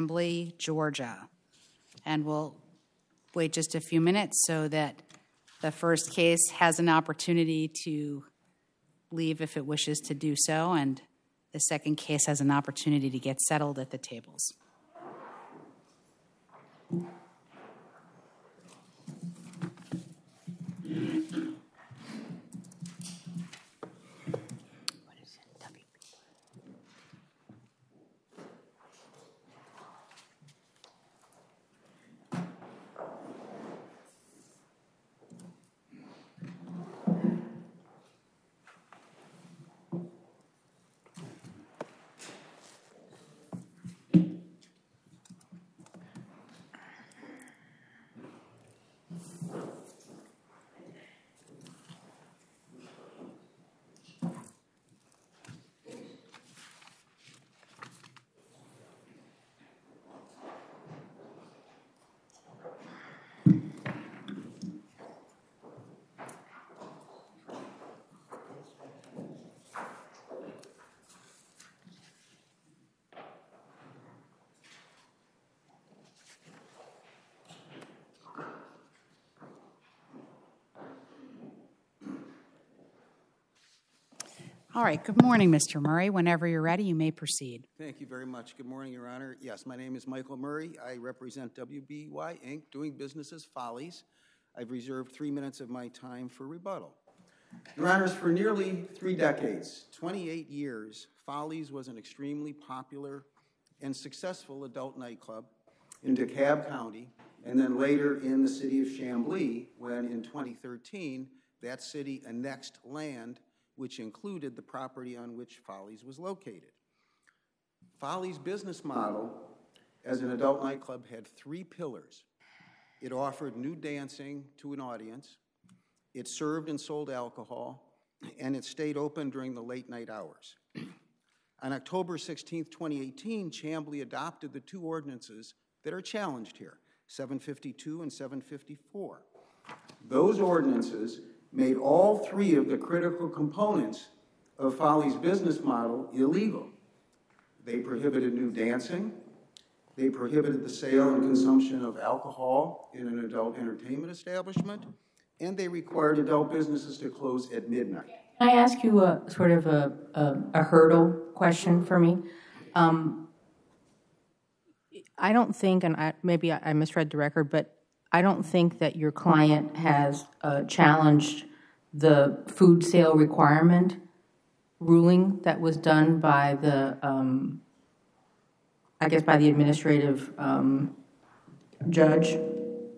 Chamblee, Georgia. And we'll wait just a few minutes so that the first case has an opportunity to leave if it wishes to do so, and the second case has an opportunity to get settled at the tables. All right, good morning, Mr. Murray. Whenever you're ready, you may proceed. Thank you very much. Good morning, Your Honor. Yes, my name is Michael Murray. I represent WBY, Inc., doing business as Follies. I've reserved 3 minutes of my time for rebuttal. Your Honors, for nearly 3 decades, 28 years, Follies was an extremely popular and successful adult nightclub in DeKalb County, and then later in the city of Chamblee, when in 2013, that city annexed land which included the property on which Follies was located. Follies' business model as an adult nightclub had 3 pillars. It offered nude dancing to an audience, it served and sold alcohol, and it stayed open during the late night hours. On October 16, 2018, Chamblee adopted the 2 ordinances that are challenged here, 752 and 754. Those ordinances made all 3 of the critical components of Follies' business model illegal. They prohibited nude dancing, they prohibited the sale and consumption of alcohol in an adult entertainment establishment, and they required adult businesses to close at midnight. Can I ask you a sort of a hurdle question for me? I don't think, and maybe I misread the record, but I don't think that your client has challenged the food sale requirement ruling that was done by the, I guess by the administrative judge.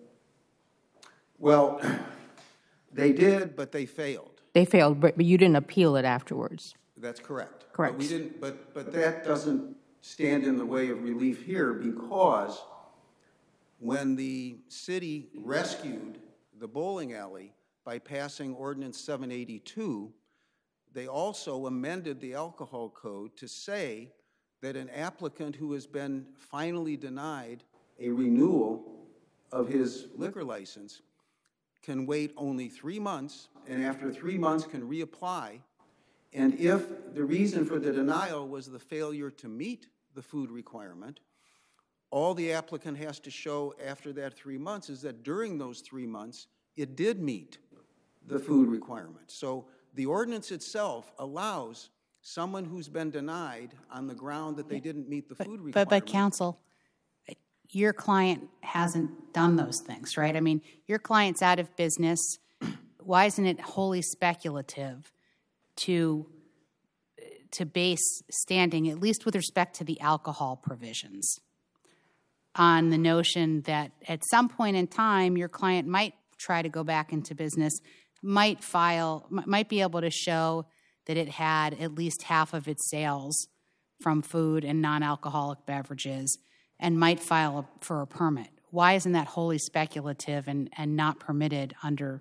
Well, they did, but they failed. They failed, but you didn't appeal it afterwards. That's correct. Correct. But we didn't. But that doesn't stand in the way of relief here, because when the city rescued the bowling alley by passing Ordinance 782, they also amended the alcohol code to say that an applicant who has been finally denied a renewal of his liquor license can wait only 3 months, and after 3 months can reapply. And if the reason for the denial was the failure to meet the food requirement, all the applicant has to show after that 3 months is that during those 3 months, it did meet the food requirement. So the ordinance itself allows someone who's been denied on the ground that they didn't meet the food requirement. But counsel, your client hasn't done those things, right? I mean, your client's out of business. Why isn't it wholly speculative to base standing, at least with respect to the alcohol provisions, on the notion that at some point in time your client might try to go back into business, might be able to show that it had at least half of its sales from food and non-alcoholic beverages, and might file for a permit? Why isn't that wholly speculative and not permitted under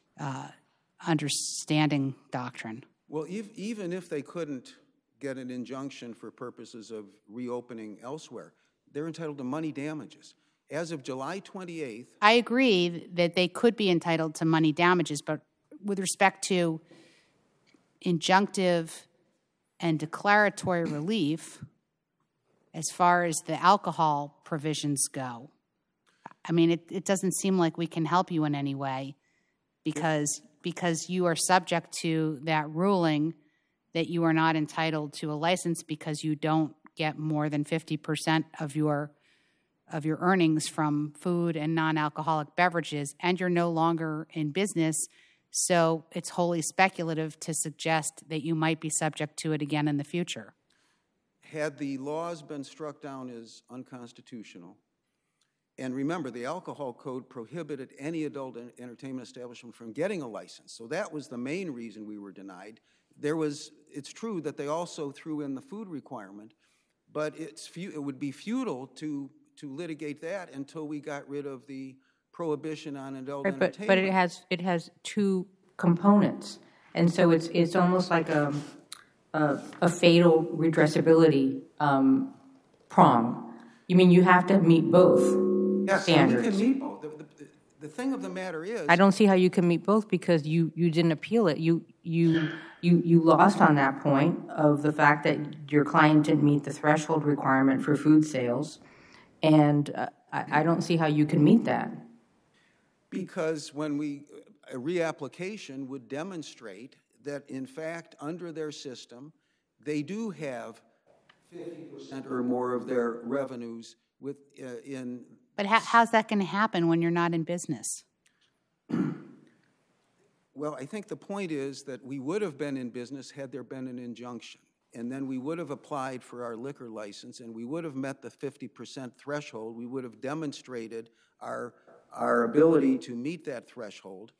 standing doctrine? Well, even if they couldn't get an injunction for purposes of reopening elsewhere, they're entitled to money damages. As of July 28th... I agree that they could be entitled to money damages, but with respect to injunctive and declaratory relief, as far as the alcohol provisions go, I mean, it doesn't seem like we can help you in any way because you are subject to that ruling that you are not entitled to a license because you don't get more than 50% of your earnings from food and non-alcoholic beverages, and you're no longer in business. So it's wholly speculative to suggest that you might be subject to it again in the future. Had the laws been struck down as unconstitutional, and remember, the alcohol code prohibited any adult entertainment establishment from getting a license, so that was the main reason we were denied. It's true that they also threw in the food requirement, but it would be futile to litigate that until we got rid of the prohibition on adult entertainment. But it has two components, and so it's almost like a fatal redressability prong. You mean you have to meet both standards? Yes, we can meet both. The thing of the matter is, I don't see how you can meet both because you didn't appeal it. You lost on that point of the fact that your client didn't meet the threshold requirement for food sales, and I don't see how you can meet that. Because when a reapplication would demonstrate that, in fact, under their system, they do have 50% or more of their revenues in. But how's that going to happen when you're not in business? Well, I think the point is that we would have been in business had there been an injunction. And then we would have applied for our liquor license, and we would have met the 50% threshold. We would have demonstrated our ability to meet that threshold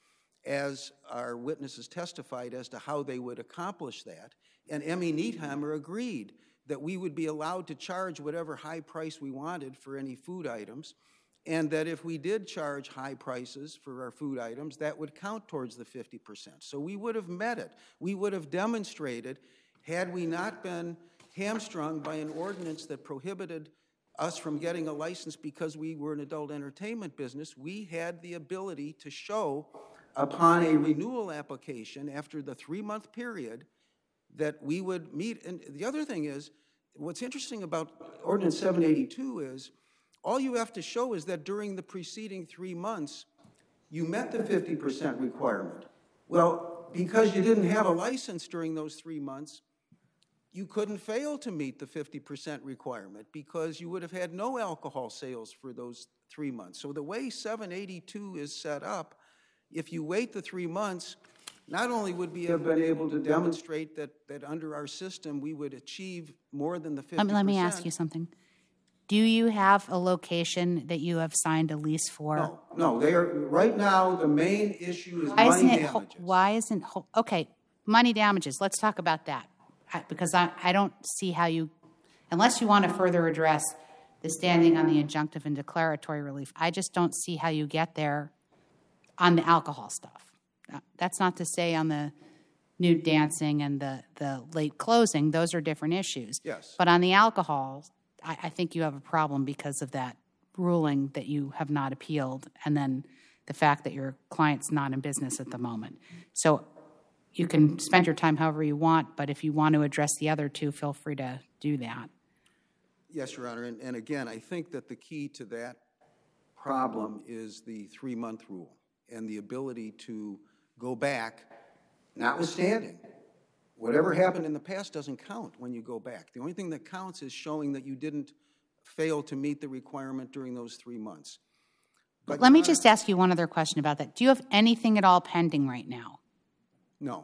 as our witnesses testified as to how they would accomplish that. And Emmy Needhammer agreed that we would be allowed to charge whatever high price we wanted for any food items, and that if we did charge high prices for our food items, that would count towards the 50%. So we would have met it. We would have demonstrated, had we not been hamstrung by an ordinance that prohibited us from getting a license because we were an adult entertainment business, we had the ability to show upon a renewal application after the 3-month period that we would meet. And the other thing is, what's interesting about Ordinance 782 is all you have to show is that during the preceding 3 months, you met the 50% requirement. Well, because you didn't have a license during those 3 months, you couldn't fail to meet the 50% requirement because you would have had no alcohol sales for those 3 months. So the way 782 is set up, if you wait the 3 months, not only would we have been able to demonstrate that under our system we would achieve more than the 50%. Let me ask you something. Do you have a location that you have signed a lease for? No. They are right now. The main issue is money damages. Okay? Money damages. Let's talk about that because I don't see how you, unless you want to further address the standing on the injunctive and declaratory relief. I just don't see how you get there on the alcohol stuff. That's not to say on the nude dancing and the late closing; those are different issues. Yes. But on the alcohol, I think you have a problem because of that ruling that you have not appealed, and then the fact that your client's not in business at the moment. So you can spend your time however you want, but if you want to address the other two, feel free to do that. Yes, Your Honor. And again, I think that the key to that problem is the 3-month rule and the ability to go back, notwithstanding. Whatever happened in the past doesn't count when you go back. The only thing that counts is showing that you didn't fail to meet the requirement during those 3 months. But let me just ask you one other question about that. Do you have anything at all pending right now? No.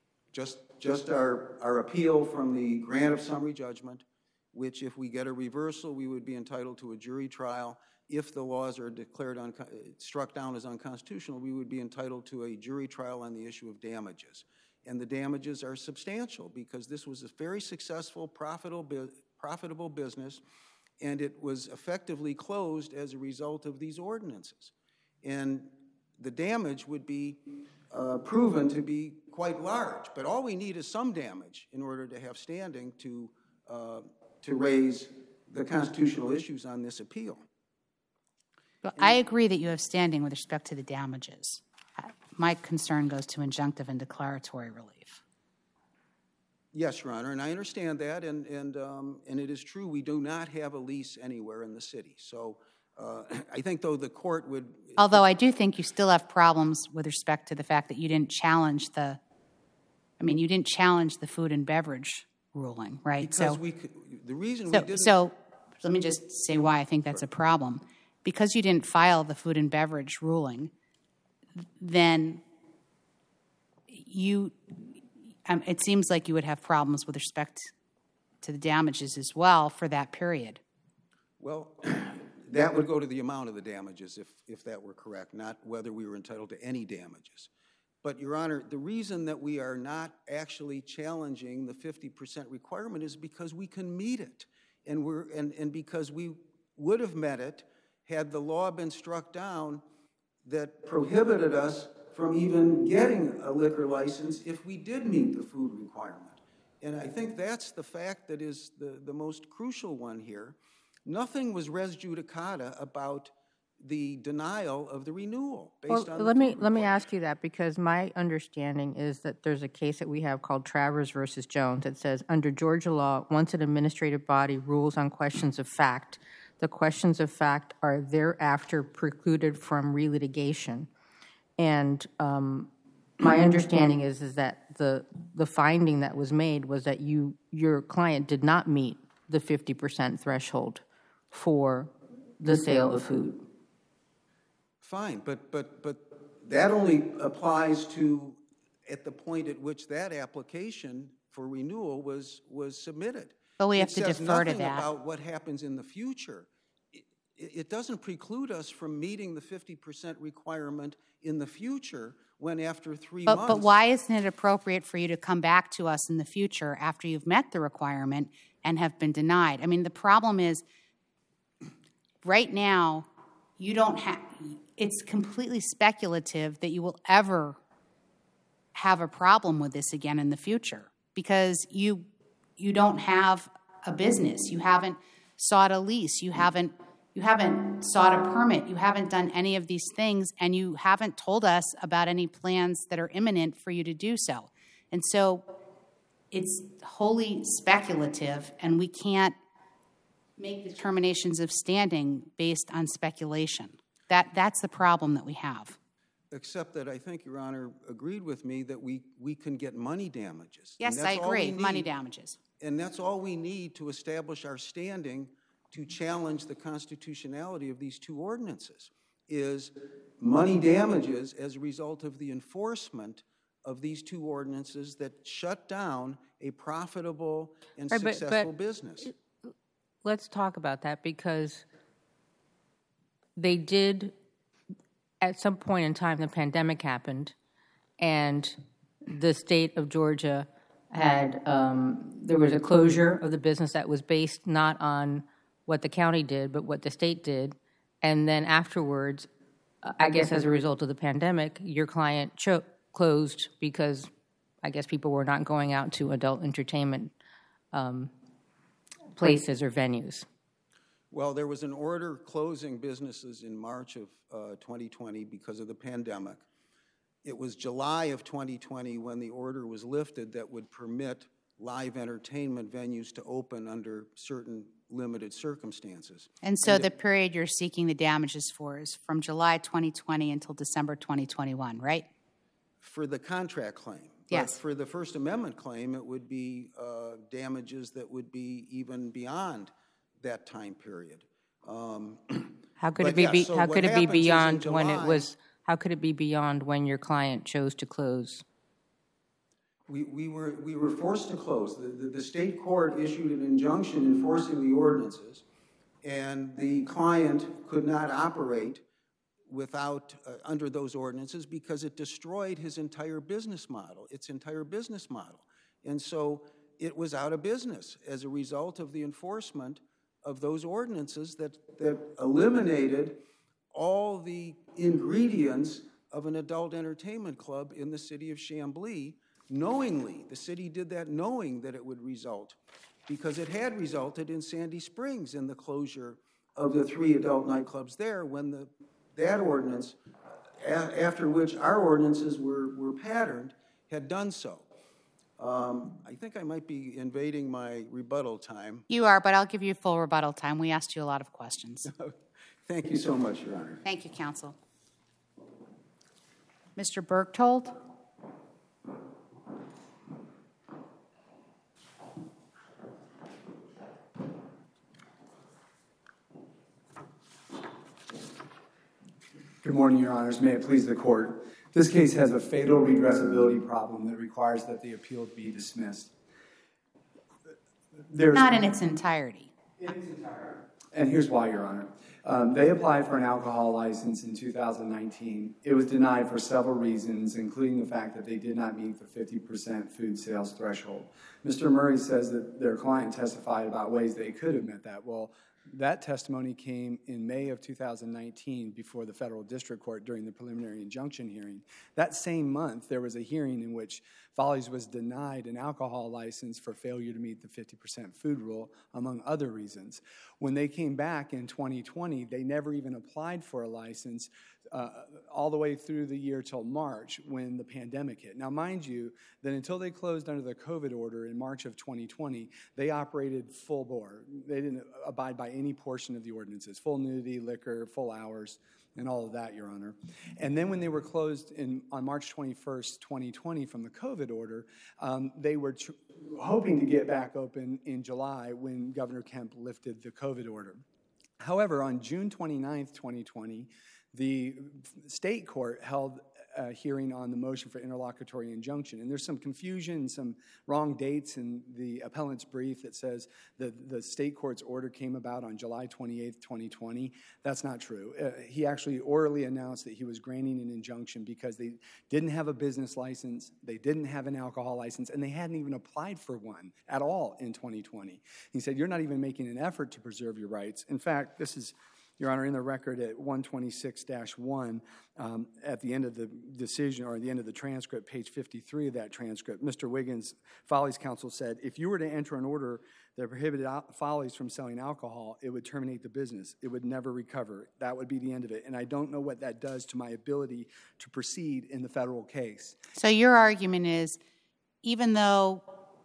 Just our appeal from the grant of summary judgment, which if we get a reversal, we would be entitled to a jury trial. If the laws are declared struck down as unconstitutional, we would be entitled to a jury trial on the issue of damages. And the damages are substantial because this was a very successful, profitable business, and it was effectively closed as a result of these ordinances. And the damage would be proven to be quite large. But all we need is some damage in order to have standing to raise the constitutional issues on this appeal. Well, I agree that you have standing with respect to the damages. My concern goes to injunctive and declaratory relief. Yes, Your Honor, and I understand that, and it is true, we do not have a lease anywhere in the city. So I think, though, the court would... Although I do think you still have problems with respect to the fact that you didn't challenge the food and beverage ruling, right? Because the reason we didn't... So let me just say why I think that's a problem. Because you didn't file the food and beverage ruling, then it seems like you would have problems with respect to the damages as well for that period. Well, that would go to the amount of the damages if that were correct, not whether we were entitled to any damages. But, Your Honor, the reason that we are not actually challenging the 50% requirement is because we can meet it, and because we would have met it had the law been struck down that prohibited us from even getting a liquor license if we did meet the food requirement. And I think that's the fact that is the most crucial one here. Nothing was res judicata about the denial of the renewal based on... Let me ask you that, because my understanding is that there's a case that we have called Travers versus Jones that says under Georgia law, once an administrative body rules on questions of fact, the questions of fact are thereafter precluded from relitigation. And my understanding is that the finding that was made was that your client did not meet the 50% threshold for the sale of food. Fine, but that only applies to at the point at which that application for renewal was submitted. But we have to defer to that. It says nothing about what happens in the future. It doesn't preclude us from meeting the 50% requirement in the future when after 3 months... But why isn't it appropriate for you to come back to us in the future after you've met the requirement and have been denied? I mean, the problem is right now you don't have... It's completely speculative that you will ever have a problem with this again in the future because you don't have a business. You haven't sought a lease. You haven't sought a permit. You haven't done any of these things, and you haven't told us about any plans that are imminent for you to do so. And so it's wholly speculative, and we can't make determinations of standing based on speculation. That's the problem that we have. Except that I think, Your Honor, agreed with me that we can get money damages. Yes, I agree, money damages. And that's all we need to establish our standing to challenge the constitutionality of these two ordinances, is money damages as a result of the enforcement of these two ordinances that shut down a profitable and successful business. Let's talk about that, because they did, at some point in time, the pandemic happened, and the state of Georgia had, there was a closure of the business that was based not on what the county did, but what the state did. And then afterwards, I guess as a result of the pandemic, your client closed because I guess people were not going out to adult entertainment places or venues. Well, there was an order closing businesses in March of 2020 because of the pandemic. It was July of 2020 when the order was lifted that would permit live entertainment venues to open under certain limited circumstances. And so the period you're seeking the damages for is from July 2020 until December 2021, right? For the contract claim. Yes. But for the First Amendment claim, it would be damages that would be even beyond that time period. How could it be? How could it be beyond when it was? How could it be beyond when your client chose to close? We were forced to close. The state court issued an injunction enforcing the ordinances, and the client could not operate without under those ordinances because it destroyed his entire business model, its entire business model. And so it was out of business as a result of the enforcement of those ordinances that eliminated all the ingredients of an adult entertainment club in the city of Chamblee. Knowingly, the city did that knowing that it would result, because it had resulted in Sandy Springs in the closure of the 3 adult nightclubs there when that ordinance, after which our ordinances were patterned, had done so. I think I might be invading my rebuttal time. You are, but I'll give you full rebuttal time. We asked you a lot of questions. Thank you so much, Your Honor. Thank you, counsel. Mr. Berchtold? Good morning, Your Honors. May it please the Court. This case has a fatal redressability problem that requires that the appeal be dismissed. Not in its entirety. And here's why, Your Honor. They applied for an alcohol license in 2019. It was denied for several reasons, including the fact that they did not meet the 50% food sales threshold. Mr. Murray says that their client testified about ways they could have met that. Well, that testimony came in May of 2019 before the federal district court during the preliminary injunction hearing. That same month, there was a hearing in which Follies was denied an alcohol license for failure to meet the 50% food rule, among other reasons. When they came back in 2020, they never even applied for a license all the way through the year till March when the pandemic hit. Now, mind you, that until they closed under the COVID order in March of 2020, they operated full bore. They didn't abide by any portion of the ordinances, full nudity, liquor, full hours, and all of that, Your Honor. And then when they were closed on March 21st, 2020 from the COVID order, they were hoping to get back open in July when Governor Kemp lifted the COVID order. However, on June 29th, 2020, the state court held a hearing on the motion for interlocutory injunction. And there's some confusion, some wrong dates in the appellant's brief that says that the state court's order came about on July 28th, 2020. That's not true. He actually orally announced that he was granting an injunction because they didn't have a business license, they didn't have an alcohol license, and they hadn't even applied for one at all in 2020. He said, you're not even making an effort to preserve your rights. In fact, this is, Your Honor, in the record at 126-1, at the end of the decision, or at the end of the transcript, page 53 of that transcript, Mr. Wiggins, Follies counsel, said, if you were to enter an order that prohibited Follies from selling alcohol, it would terminate the business. It would never recover. That would be the end of it. And I don't know what that does to my ability to proceed in the federal case. So your argument is, even though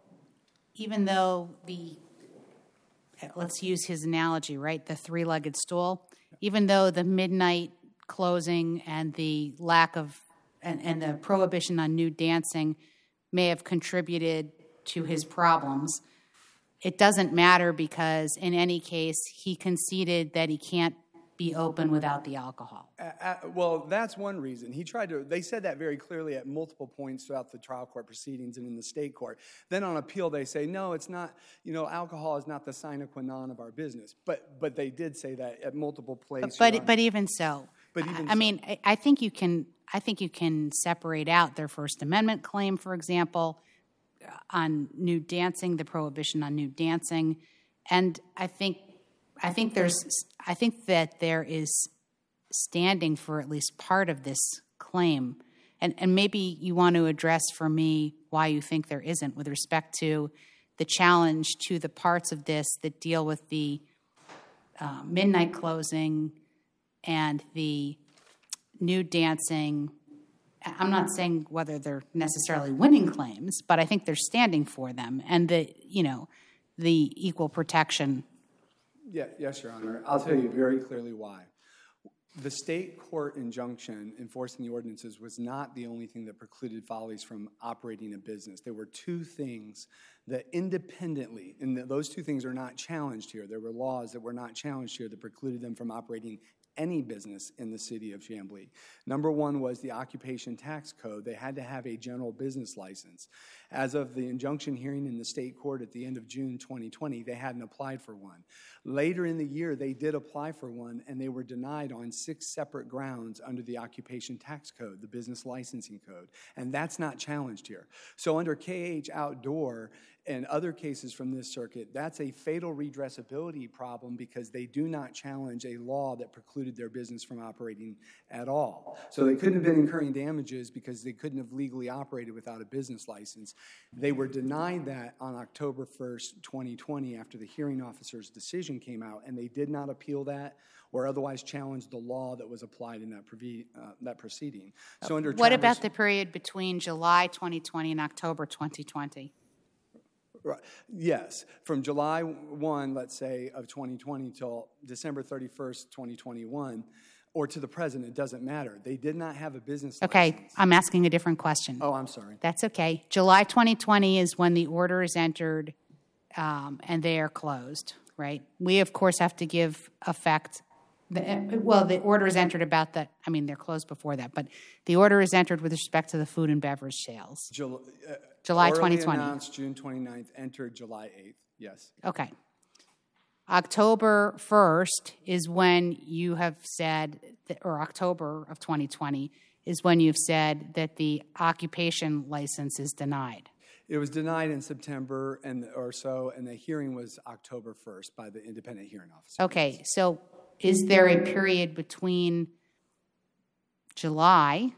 the, let's use his analogy, right, the three-legged stool, even though the midnight closing and the lack of, and the prohibition on nude dancing may have contributed to his problems, it doesn't matter because in any case, he conceded that he can't be open without the alcohol. Well, that's one reason. They said that very clearly at multiple points throughout the trial court proceedings and in the state court. Then on appeal, they say, no, it's not, alcohol is not the sine qua non of our business. But they did say that at multiple places. But even so. I mean, I think you can separate out their First Amendment claim, for example, on nude dancing, the prohibition on nude dancing. And I think that there is standing for at least part of this claim. And maybe you want to address for me why you think there isn't with respect to the challenge to the parts of this that deal with the midnight closing and the nude dancing. I'm not saying whether they're necessarily winning claims, but I think they're standing for them. And the equal protection. Yeah, yes, Your Honor. I'll tell you very clearly why. The state court injunction enforcing the ordinances was not the only thing that precluded Follies from operating a business. There were two things that independently, and those two things are not challenged here. There were laws that were not challenged here that precluded them from operating any business in the city of Chamblee. Number one was the occupation tax code. They had to have a general business license. As of the injunction hearing in the state court at the end of June 2020, they hadn't applied for one. Later in the year, they did apply for one, and they were denied on 6 separate grounds under the occupation tax code, the business licensing code. And that's not challenged here. So under KH Outdoor, and other cases from this circuit, that's a fatal redressability problem because they do not challenge a law that precluded their business from operating at all. So they couldn't have been incurring damages because they couldn't have legally operated without a business license. They were denied that on October 1st, 2020, after the hearing officer's decision came out, and they did not appeal that or otherwise challenge the law that was applied in that proceeding. So under What about the period between July 2020 and October 2020? Right. Yes, from July 1, let's say, of 2020 till December 31st, 2021, or to the present, it doesn't matter. They did not have a business license. Okay, I'm asking a different question. Oh, I'm sorry. That's okay. July 2020 is when the order is entered and they are closed, right? We, of course, have to give effect. The order is entered about that. I mean, they're closed before that, but the order is entered with respect to the food and beverage sales. July 2020. Orally announced June 29th, entered July 8th, yes. Okay. October 1st is when you have said, or October of 2020 is when you've said that the occupation license is denied. It was denied in September or so, and the hearing was October 1st by the independent hearing officer. Okay, so is there a period between July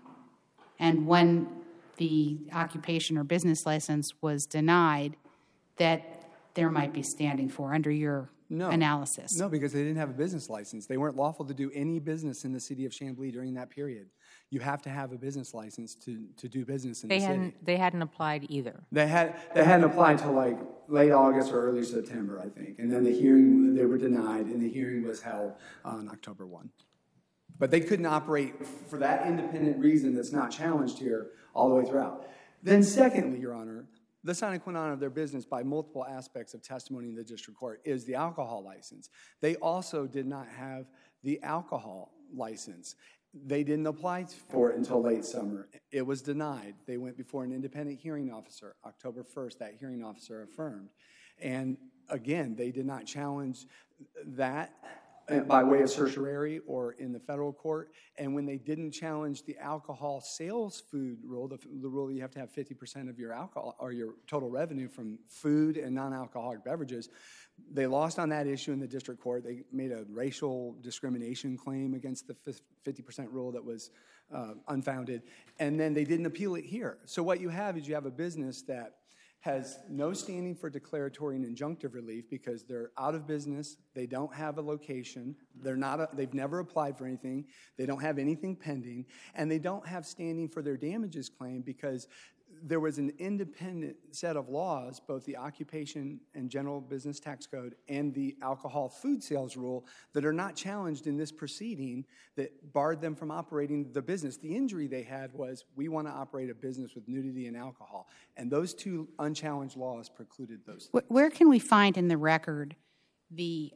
and when the occupation or business license was denied that there might be standing for under your analysis? No, because they didn't have a business license. They weren't lawful to do any business in the city of Chamblee during that period. You have to have a business license to do business in the city. They hadn't applied either. They hadn't applied till like late August or early September, I think. And then they were denied, and the hearing was held on October 1. But they couldn't operate for that independent reason that's not challenged here all the way throughout. Then secondly, Your Honor, the sine qua non of their business by multiple aspects of testimony in the district court is the alcohol license. They also did not have the alcohol license. They didn't apply for it until late summer. It was denied. They went before an independent hearing officer. October 1st, that hearing officer affirmed. And again, they did not challenge that by way of certiorari or in the federal court. And when they didn't challenge the alcohol sales food rule, the rule you have to have 50% of your alcohol or your total revenue from food and non-alcoholic beverages, they lost on that issue in the district court. They made a racial discrimination claim against the 50% rule that was unfounded. And then they didn't appeal it here. So what you have is you have a business that has no standing for declaratory and injunctive relief because they're out of business, they don't have a location, they've never applied for anything, they don't have anything pending, and they don't have standing for their damages claim because there was an independent set of laws, both the Occupation and General Business Tax Code and the alcohol food sales rule, that are not challenged in this proceeding that barred them from operating the business. The injury they had was, we want to operate a business with nudity and alcohol. And those two unchallenged laws precluded those things. Where can we find in the record the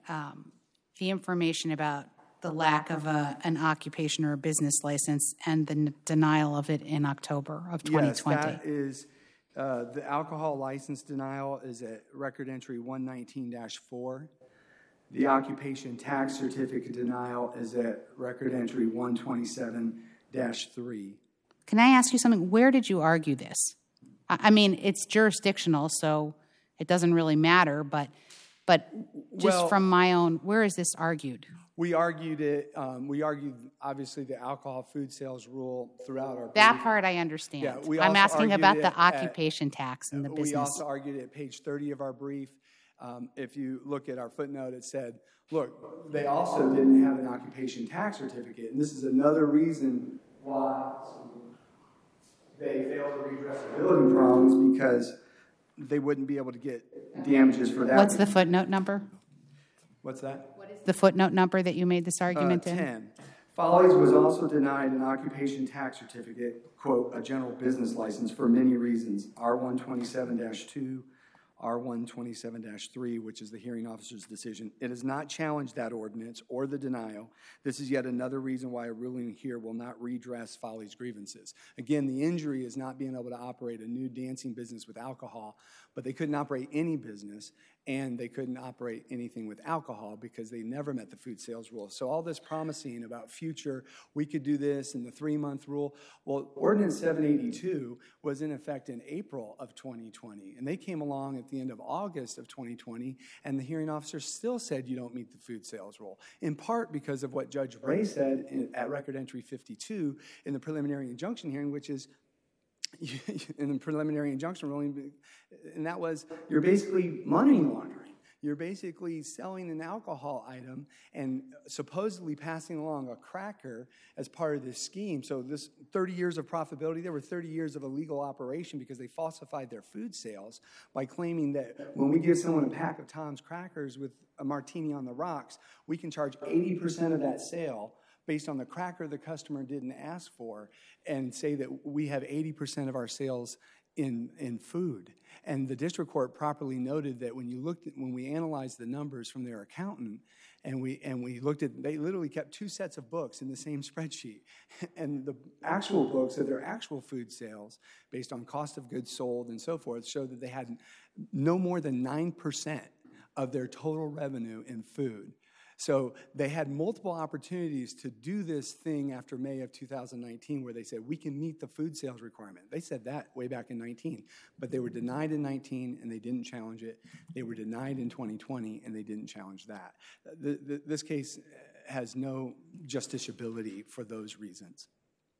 information about the lack of an occupation or a business license and the denial of it in October of 2020? Yes, that is, the alcohol license denial is at record entry 119-4. The occupation tax certificate denial is at record entry 127-3. Can I ask you something? Where did you argue this? I mean, it's jurisdictional, so it doesn't really matter, but just from my own, where is this argued? We argued it. We argued, obviously, the alcohol food sales rule throughout our brief. That part I understand. Yeah, we I'm also asking argued about it the occupation tax and the business. We also argued it at page 30 of our brief. If you look at our footnote, it said, look, they also didn't have an occupation tax certificate, and this is another reason why they failed to redress redressability problems because they wouldn't be able to get damages for that. What's the footnote number? What's that? What is the footnote number that you made this argument in? 10. Follies was also denied an occupation tax certificate, quote, a general business license for many reasons, R127-2, R127-3, which is the hearing officer's decision. It has not challenged that ordinance or the denial. This is yet another reason why a ruling here will not redress Follies' grievances. Again, the injury is not being able to operate a new dancing business with alcohol, but they couldn't operate any business. and they couldn't operate anything with alcohol because they never met the food sales rule. So all this promising about future, we could do this and the 3-month rule. Well, Ordinance 782 was in effect in April of 2020, and they came along at the end of August of 2020, and the hearing officer still said you don't meet the food sales rule, in part because of what Judge Ray said at Record Entry 52 in the preliminary injunction hearing, which is in the preliminary injunction ruling, and that was you're basically money laundering. You're basically selling an alcohol item and supposedly passing along a cracker as part of this scheme. So this 30 years of profitability, there were 30 years of illegal operation because they falsified their food sales by claiming that when we give someone a pack of Tom's crackers with a martini on the rocks, we can charge 80% of that sale based on the cracker the customer didn't ask for, and say that we have 80% of our sales in food. And the district court properly noted that when we analyzed the numbers from their accountant, and we looked at, they literally kept 2 sets of books in the same spreadsheet, and the actual books of their actual food sales, based on cost of goods sold and so forth, showed that they had no more than 9% of their total revenue in food. So they had multiple opportunities to do this thing after May of 2019 where they said, we can meet the food sales requirement. They said that way back in 19, but they were denied in 19 and they didn't challenge it. They were denied in 2020 and they didn't challenge that. This case has no justiciability for those reasons.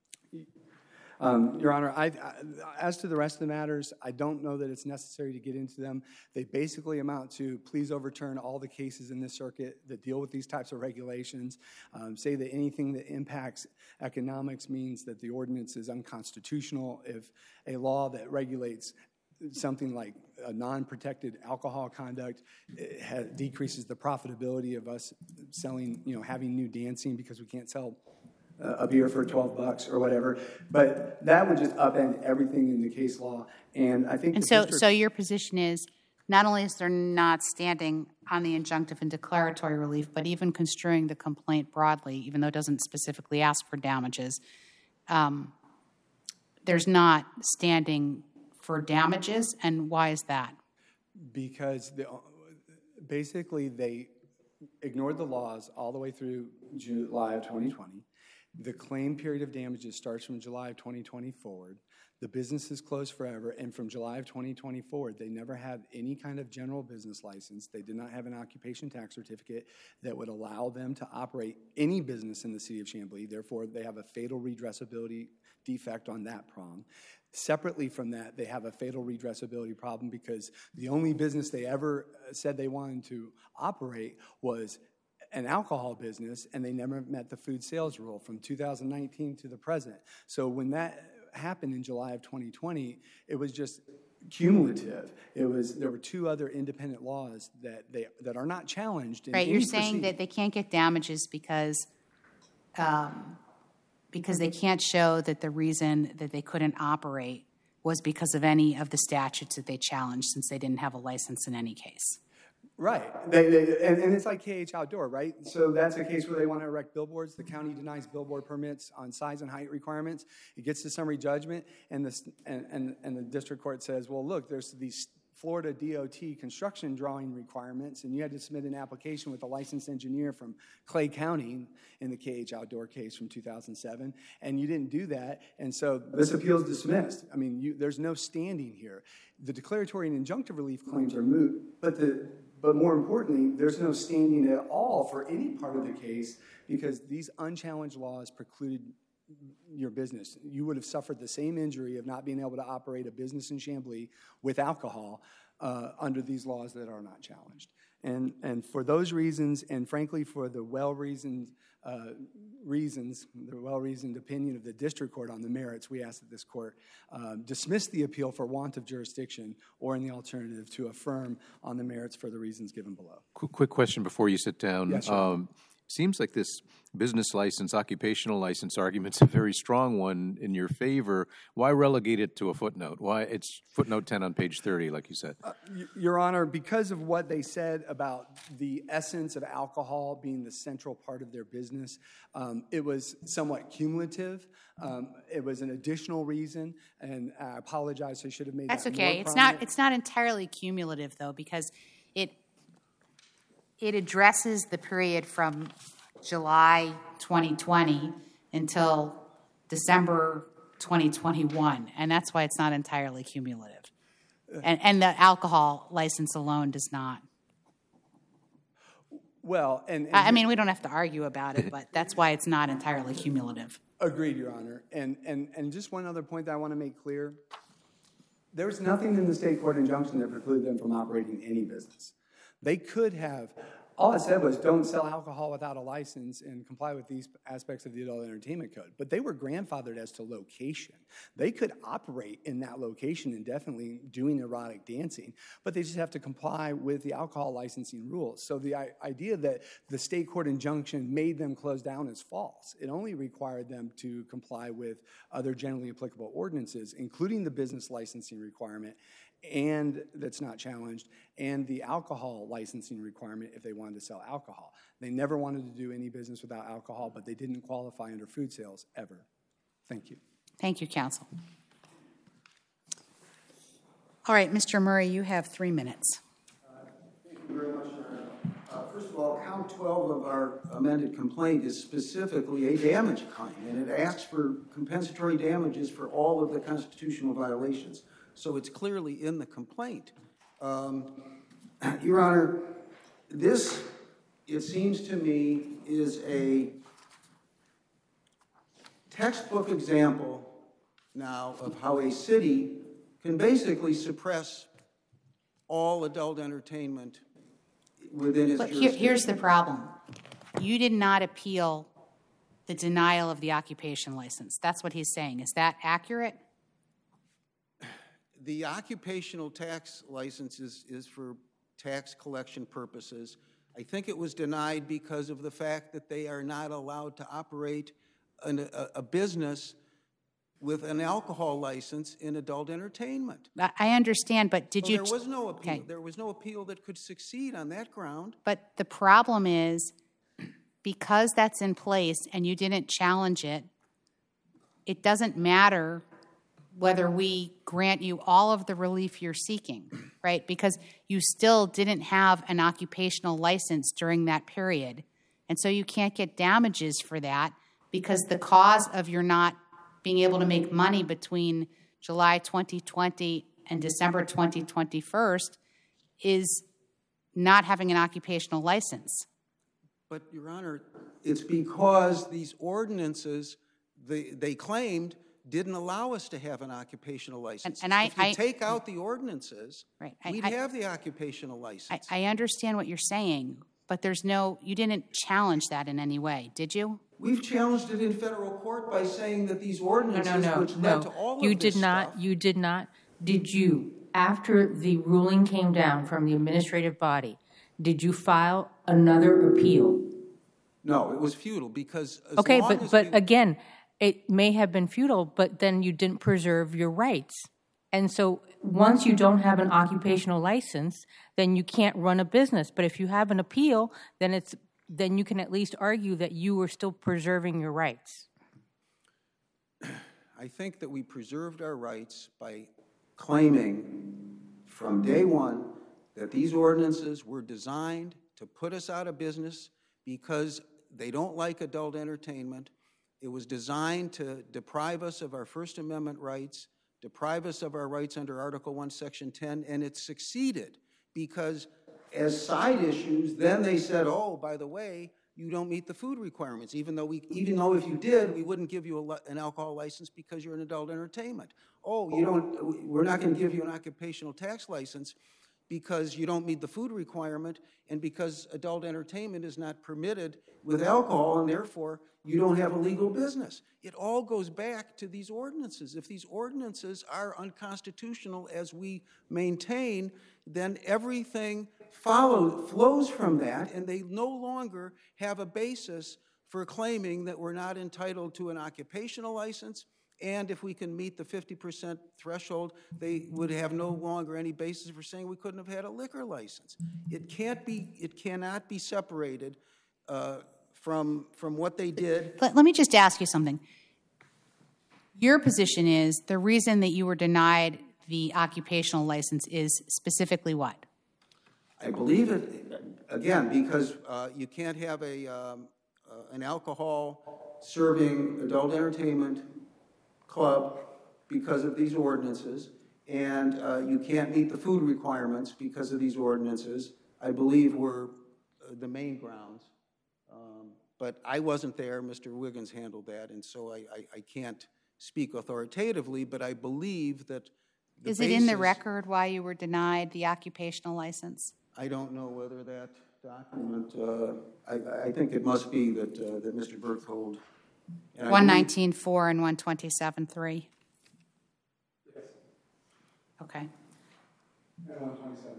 Your Honor, as to the rest of the matters, I don't know that it's necessary to get into them. They basically amount to please overturn all the cases in this circuit that deal with these types of regulations, say that anything that impacts economics means that the ordinance is unconstitutional. If a law that regulates something like a non-protected alcohol conduct decreases the profitability of us selling, having new dancing because we can't sell a beer for $12 or whatever, but that would just upend everything in the case law. And I think. And so your position is not only is there not standing on the injunctive and declaratory relief, but even construing the complaint broadly, even though it doesn't specifically ask for damages, there's not standing for damages. And why is that? Because basically they ignored the laws all the way through July of 2020. The claim period of damages starts from July of 2020 forward. The business is closed forever, and from July of 2020 forward, they never had any kind of general business license. They did not have an occupation tax certificate that would allow them to operate any business in the city of Chamblee. Therefore, they have a fatal redressability defect on that prong. Separately from that, they have a fatal redressability problem because the only business they ever said they wanted to operate was an alcohol business, and they never met the food sales rule from 2019 to the present. So when that happened in July of 2020, it was just cumulative. There were 2 other independent laws that are not challenged. In right, any you're saying proceeding. that they can't get damages because they can't show that the reason that they couldn't operate was because of any of the statutes that they challenged, since they didn't have a license in any case. Right. And it's like KH Outdoor, right? So that's a case where they want to erect billboards. The county denies billboard permits on size and height requirements. It gets to summary judgment, and the district court says, well, look, there's these Florida DOT construction drawing requirements, and you had to submit an application with a licensed engineer from Clay County in the KH Outdoor case from 2007, and you didn't do that, and so this appeal is dismissed. I mean, there's no standing here. The declaratory and injunctive relief claims are moot, but more importantly, there's no standing at all for any part of the case because these unchallenged laws precluded your business. You would have suffered the same injury of not being able to operate a business in Chamblee with alcohol under these laws that are not challenged. And for those reasons, and frankly for the well-reasoned the well-reasoned opinion of the district court on the merits, we ask that this court dismiss the appeal for want of jurisdiction, or in the alternative, to affirm on the merits for the reasons given below. Quick question before you sit down. Yes, sir. Seems like this business license, occupational license argument's a very strong one in your favor. Why relegate it to a footnote? Why it's footnote 10 on page 30, like you said? Your Honor, because of what they said about the essence of alcohol being the central part of their business, it was somewhat cumulative. It was an additional reason, and I apologize. I should have made That's that okay. more It's prominent. not entirely cumulative though, because It addresses the period from July 2020 until December 2021, and that's why it's not entirely cumulative. And the alcohol license alone does not. Well, and I mean, we don't have to argue about it, but that's why it's not entirely cumulative. agreed, Your Honor. And just one other point that I want to make clear. There's nothing in the state court injunction that precluded them from operating any business. They could have, all it said was don't sell alcohol without a license and comply with these aspects of the Adult Entertainment Code. But they were grandfathered as to location. They could operate in that location indefinitely doing erotic dancing, but they just have to comply with the alcohol licensing rules. So the idea that the state court injunction made them close down is false. It only required them to comply with other generally applicable ordinances, including the business licensing requirement, and that's not challenged, and the alcohol licensing requirement if they wanted to sell alcohol. They never wanted to do any business without alcohol, but they didn't qualify under food sales ever. Thank you. Thank you, counsel. All right, Mr. Murray, you have 3 minutes. Thank you very much, Your Honor. First of all, count 12 of our amended complaint is specifically a damage claim, and it asks for compensatory damages for all of the constitutional violations. So it's clearly in the complaint. Your Honor, this, it seems to me, is a textbook example now of how a city can basically suppress all adult entertainment within its jurisdiction. Here's the problem. You did not appeal the denial of the occupation license. That's what he's saying. Is that accurate? The occupational tax license is for tax collection purposes. I think it was denied because of the fact that they are not allowed to operate a business with an alcohol license in adult entertainment. I understand, but did you... There was no appeal. Okay. There was no appeal that could succeed on that ground. But the problem is, because that's in place and you didn't challenge it, it doesn't matter whether we grant you all of the relief you're seeking, right? Because you still didn't have an occupational license during that period. And so you can't get damages for that because the cause of your not being able to make money between July 2020 and December 2021 is not having an occupational license. But, Your Honor, it's because these ordinances, they claimed, didn't allow us to have an occupational license. And if you take out the ordinances, right, we'd have the occupational license. I understand what you're saying, but you didn't challenge that in any way, did you? We've challenged it in federal court by saying that these ordinances, which led to all of this stuff. You did not. Did you, after the ruling came down from the administrative body, did you file another appeal? No, it was futile because again, it may have been futile, but then you didn't preserve your rights. And so once you don't have an occupational license, then you can't run a business. But if you have an appeal, then you can at least argue that you were still preserving your rights. I think that we preserved our rights by claiming from day one that these ordinances were designed to put us out of business because they don't like adult entertainment. It was designed to deprive us of our First Amendment rights, deprive us of our rights under Article 1, Section 10, and it succeeded because as side issues, then they said, oh, by the way, you don't meet the food requirements, even though if you did, we wouldn't give you an alcohol license because you're an adult entertainment. Oh, we're not going to give you an occupational tax license because you don't meet the food requirement and because adult entertainment is not permitted with alcohol and therefore you don't have a legal business. It all goes back to these ordinances. If these ordinances are unconstitutional as we maintain, then everything flows from that and they no longer have a basis for claiming that we're not entitled to an occupational license. And if we can meet the 50% threshold, they would have no longer any basis for saying we couldn't have had a liquor license. It cannot be separated from what they did. Let me just ask you something. Your position is the reason that you were denied the occupational license is specifically what? I believe it, again, because you can't have an alcohol serving adult entertainment club because of these ordinances, and you can't meet the food requirements because of these ordinances, I believe were the main grounds. But I wasn't there, Mr. Wiggins handled that, and so I can't speak authoritatively, but I believe that the Is it in the basis- record why you were denied the occupational license? I don't know whether that document, I think it must be that Mr. Berthold. 119.4 and 127.3? Yes. Okay. And 127.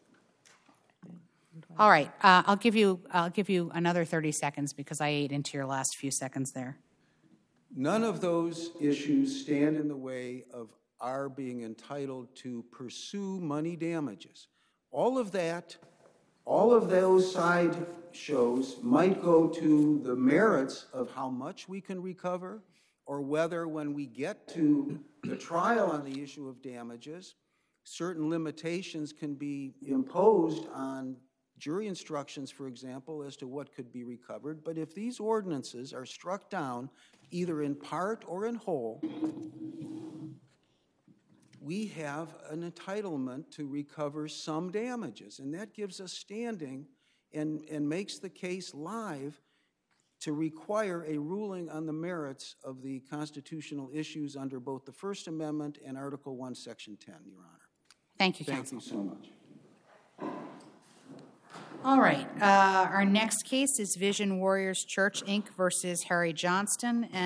All right. I'll give you another 30 seconds because I ate into your last few seconds there. None of those issues stand in the way of our being entitled to pursue money damages. All of those side shows might go to the merits of how much we can recover, or whether when we get to the trial on the issue of damages, certain limitations can be imposed on jury instructions, for example, as to what could be recovered. But if these ordinances are struck down, either in part or in whole, we have an entitlement to recover some damages, and that gives us standing and makes the case live to require a ruling on the merits of the constitutional issues under both the First Amendment and Article 1, Section 10, Your Honor. Thank you, Thank counsel. you so much. All right. Our next case is Vision Warriors Church, Inc. versus Harry Johnston.